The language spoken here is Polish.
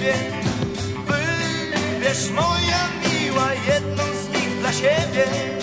ciebie. Wybierz, moja miła, jedną z nich dla siebie.